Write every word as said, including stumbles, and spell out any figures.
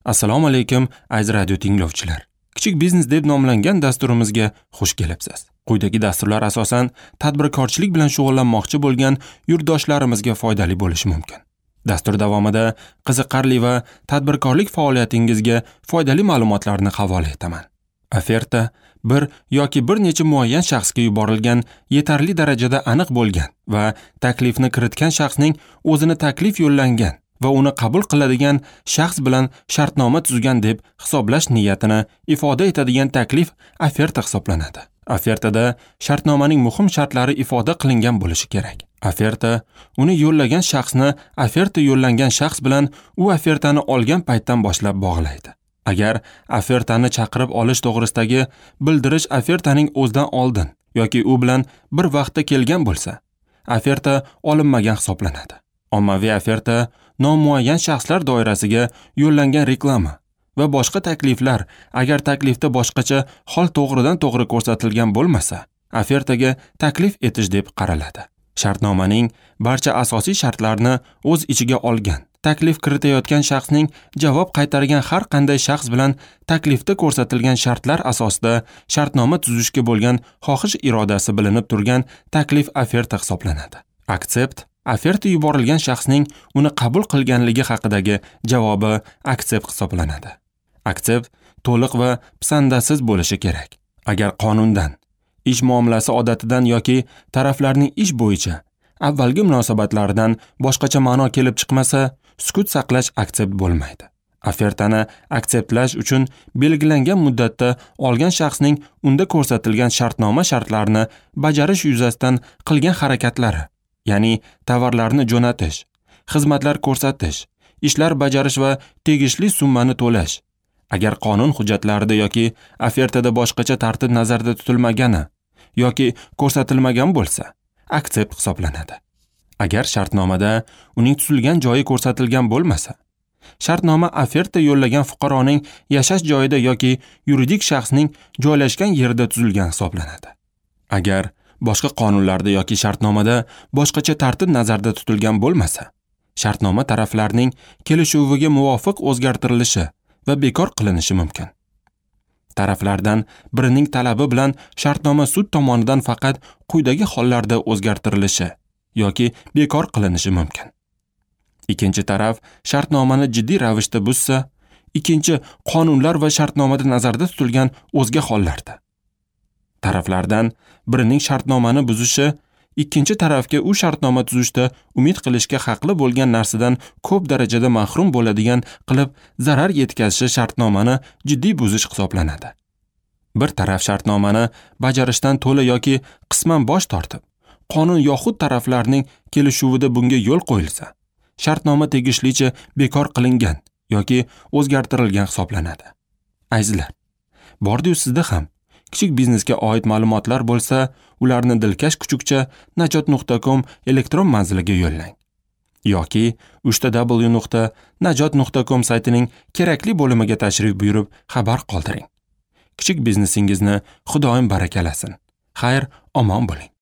Assalomu alaykum aziz radio tinglovchilar. Kichik biznes deb nomlangan dasturimizga xush kelibsiz. Quyidagi dasturlar asosan tadbirkorchilik bilan shug'ullanmoqchi bo'lgan yurtdoshlarimizga foydali bo'lishi mumkin. Dastur davomida qiziqarli va tadbirkorlik faoliyatingizga foydali ma'lumotlarni havola etaman. Oferta bir yoki bir necha muayyan shaxsga yuborilgan, yetarli darajada aniq bo'lgan va taklifni kiritgan shaxsning o'zini taklif yo'llangan va uni qabul qiladigan shaxs bilan shartnoma tuzgan deb hisoblash niyatini ifoda etadigan taklif oferta hisoblanadi. Ofertada shartnomaning muhim shartlari ifoda qilingan bo'lishi kerak. Oferta uni yo'llagan shaxsni oferta yo'llangan shaxs bilan u ofertani olgan paytdan boshlab bog'laydi. Agar ofertani chaqirib olish to'g'risidagi bildirish ofertaning o'zidan oldin yoki u bilan bir vaqtda kelgan bo'lsa, oferta olinmagan hisoblanadi. Ommaviy oferta nomuayyan shaxslar doirasiga yo'llangan reklama va boshqa takliflar agar taklifda boshqacha hol to'g'ridan to'g'ri ko'rsatilgan bo'lmasa, ofertaga taklif etish deb qaraladi. Shartnomaning barcha asosiy shartlarini o'z ichiga olgan, taklif kiritayotgan shaxsning javob qaytargan har qanday shaxs bilan taklifda ko'rsatilgan shartlar asosida shartnoma tuzishga bo'lgan xohish irodasi bilinib turgan taklif oferta hisoblanadi. Accept oferta yuborilgan shaxsning uni qabul qilganligi haqidagi javobi accept hisoblanadi. Accept to'liq va pisandasiz bo'lishi kerak. Agar qonundan, ish muomalasi odatidan yoki taraflarning ish bo'yicha avvalgi munosabatlaridan boshqacha ma'no kelib chiqmasa, sukut saqlash accept bo'lmaydi. Ofertani acceptlash uchun belgilangan muddatda olgan shaxsning unda ko'rsatilgan shartnoma shartlarini bajarish yuzasidan qilgan harakatlari, ya'ni tovarlarni jo'natish, xizmatlar ko'rsatish, ishlar bajarish va tegishli summani to'lash. Agar qonun hujjatlarida yoki ofertada boshqacha tartib nazarda tutilmagani yoki ko'rsatilmagan bo'lsa, accept hisoblanadi. Agar shartnomada uning tuzilgan joyi ko'rsatilgan bo'lmasa, shartnoma oferta yo'llagan fuqaroning yashash joyida yoki yuridik shaxsning joylashgan yerida tuzilgan hisoblanadi. Agar boshqa qonunlarda yoki shartnomada boshqacha tartib nazarda tutilgan bo'lmasa, shartnoma taraflarning kelishuviga muvofiq o'zgartirilishi va bekor qilinishi mumkin. Taraflardan birining talabi bilan shartnoma sud tomonidan faqat quyidagi hollarda o'zgartirilishi yoki bekor qilinishi mumkin. Ikkinchi taraf shartnomani jiddiy ravishda buzsa, ikkinchi qonunlar va shartnomada nazarda tutilgan o'zga hollarda. Taraflardan birining shartnomani buzishi ikkinchi tarafga u shartnoma tuzishda umid qilishga haqli bo'lgan narsadan ko'p darajada mahrum bo'ladigan qilib zarar yetkazishi shartnomani jiddiy buzish hisoblanadi. Bir taraf shartnomani bajarishdan to'la yoki qisman bosh tortib, qonun yoxud taraflarning kelishuvida bunga yo'l qo'yilsa, shartnoma tegishlicha bekor qilingan yoki o'zgartirilgan hisoblanadi. Azizlar, bordi-yu sizda ham kichik biznesga oid ma'lumotlar bo'lsa, ularni dilkash kuchukcha najot nuqta com elektron manziliga yo'llang. Yoki uch w nuqta najot nuqta com saytining kerakli bo'limiga tashrif buyurib xabar qoldiring. Kichik biznesingizni Xudoyim barakalasin. Xayr, omon bo'ling.